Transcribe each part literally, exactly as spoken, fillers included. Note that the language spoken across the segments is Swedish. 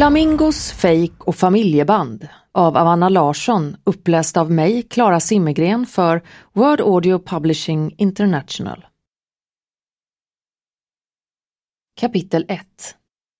Flamingos, Fake och familjeband av Avanna Larsson, uppläst av mig, Clara Simmergren, för Word Audio Publishing International. Kapitel ett.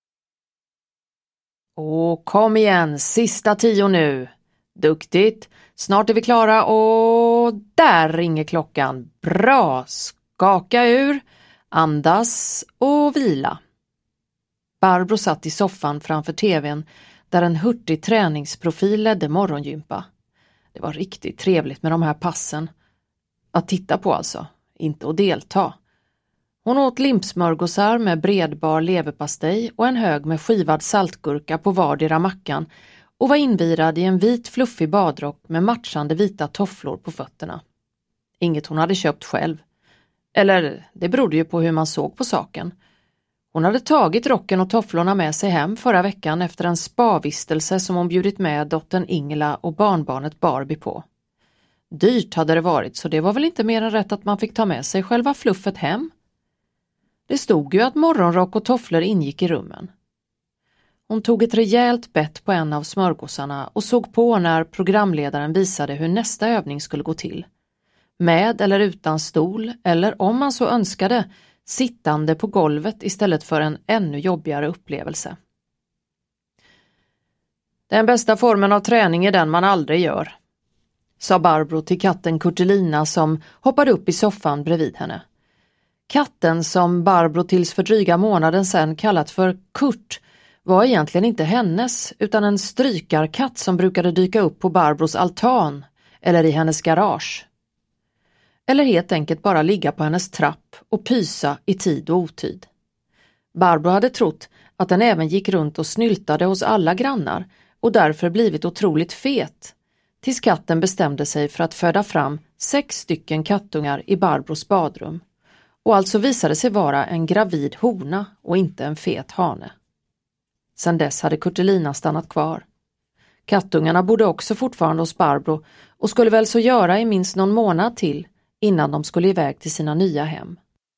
Åh, kom igen, sista tio nu. Duktigt, snart är vi klara och där ringer klockan. Bra, skaka ur, andas och vila. Barbro satt i soffan framför tvn där en hurtig träningsprofil ledde morgongympa. Det var riktigt trevligt med de här passen. Att titta på alltså, inte att delta. Hon åt limpsmörgåsar med bredbar leverpastej och en hög med skivad saltgurka på vardera mackan och var invirad i en vit fluffig badrock med matchande vita tofflor på fötterna. Inget hon hade köpt själv. Eller det berodde ju på hur man såg på saken. Hon hade tagit rocken och tofflorna med sig hem förra veckan efter en spavistelse som hon bjudit med dottern Ingela och barnbarnet Barbie på. Dyrt hade det varit, så det var väl inte mer än rätt att man fick ta med sig själva fluffet hem. Det stod ju att morgonrock och tofflor ingick i rummen. Hon tog ett rejält bett på en av smörgåsarna och såg på när programledaren visade hur nästa övning skulle gå till. Med eller utan stol, eller om man så önskade, sittande på golvet istället för en ännu jobbigare upplevelse. Den bästa formen av träning är den man aldrig gör, sa Barbro till katten Kurtelina som hoppade upp i soffan bredvid henne. Katten som Barbro tills för dryga månaden sedan kallat för Kurt var egentligen inte hennes utan en strykarkatt som brukade dyka upp på Barbros altan eller i hennes garage. Eller helt enkelt bara ligga på hennes trapp och pysa i tid och otid. Barbro hade trott att den även gick runt och snyltade hos alla grannar och därför blivit otroligt fet, tills katten bestämde sig för att föda fram sex stycken kattungar i Barbros badrum och alltså visade sig vara en gravid hona och inte en fet hane. Sedan dess hade Kurtelina stannat kvar. Kattungarna bodde också fortfarande hos Barbro och skulle väl så göra i minst någon månad till innan de skulle iväg till sina nya hem.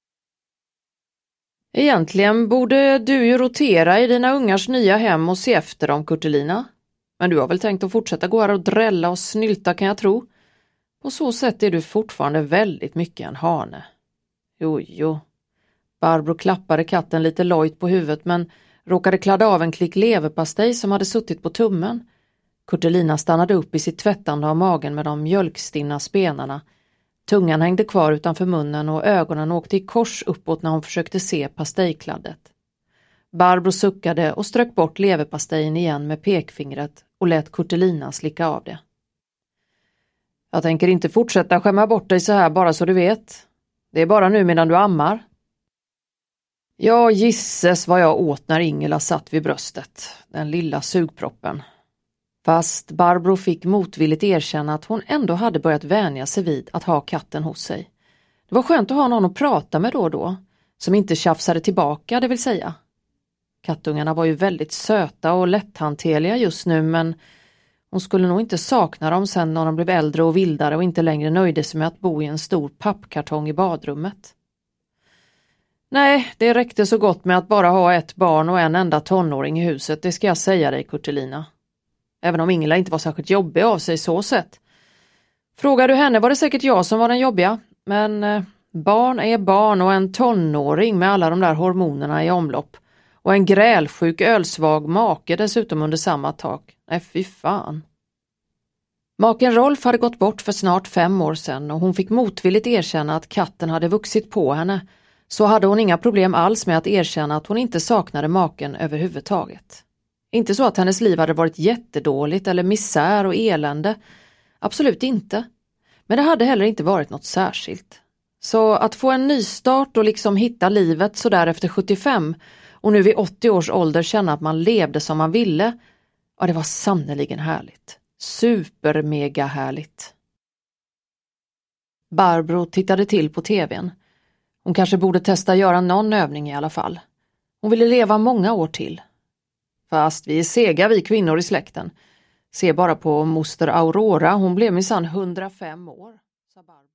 Egentligen borde du ju rotera i dina ungars nya hem och se efter dem, Kurtelina. Men du har väl tänkt att fortsätta gå här och drälla och snylta, kan jag tro. På så sätt är du fortfarande väldigt mycket en hane. Jo, jo. Barbro klappade katten lite lojt på huvudet men råkade kladda av en klick leverpastej som hade suttit på tummen. Kurtelina stannade upp i sitt tvättande av magen med de mjölkstinna spenarna. Tungan hängde kvar utanför munnen och ögonen åkte i kors uppåt när hon försökte se pastejkladdet. Barbro suckade och strök bort leverpastejen igen med pekfingret och lät Kurtelina slicka av det. Jag tänker inte fortsätta skämma bort dig så här bara så du vet. Det är bara nu medan du ammar. Ja, gisses vad jag åt när Ingela satt vid bröstet, den lilla sugproppen. Fast Barbro fick motvilligt erkänna att hon ändå hade börjat vänja sig vid att ha katten hos sig. Det var skönt att ha någon att prata med då och då, som inte tjafsade tillbaka, det vill säga. Kattungarna var ju väldigt söta och lätthanterliga just nu, men hon skulle nog inte sakna dem sen när de blev äldre och vildare och inte längre nöjde sig med att bo i en stor pappkartong i badrummet. Nej, det räckte så gott med att bara ha ett barn och en enda tonåring i huset, det ska jag säga dig, Kurtelina. Även om Ingela inte var särskilt jobbig av sig så sett. Frågar du henne var det säkert jag som var den jobbiga. Men eh, barn är barn och en tonåring med alla de där hormonerna i omlopp. Och en grälsjuk ölsvag make dessutom under samma tak. Nej, fy fan. Maken Rolf hade gått bort för snart fem år sedan och hon fick motvilligt erkänna att katten hade vuxit på henne. Så hade hon inga problem alls med att erkänna att hon inte saknade maken överhuvudtaget. Inte så att hennes liv hade varit jättedåligt eller misär och elände. Absolut inte. Men det hade heller inte varit något särskilt. Så att få en nystart och liksom hitta livet så där efter sjuttiofem och nu vid åttio års ålder känna att man levde som man ville, ja, det var sannoliken härligt. Super mega härligt. Barbro tittade till på tvn. Hon kanske borde testa göra någon övning i alla fall. Hon ville leva många år till. Fast vi är sega vi kvinnor i släkten. Se bara på moster Aurora, hon blev minsann hundrafem år, sa Barbro.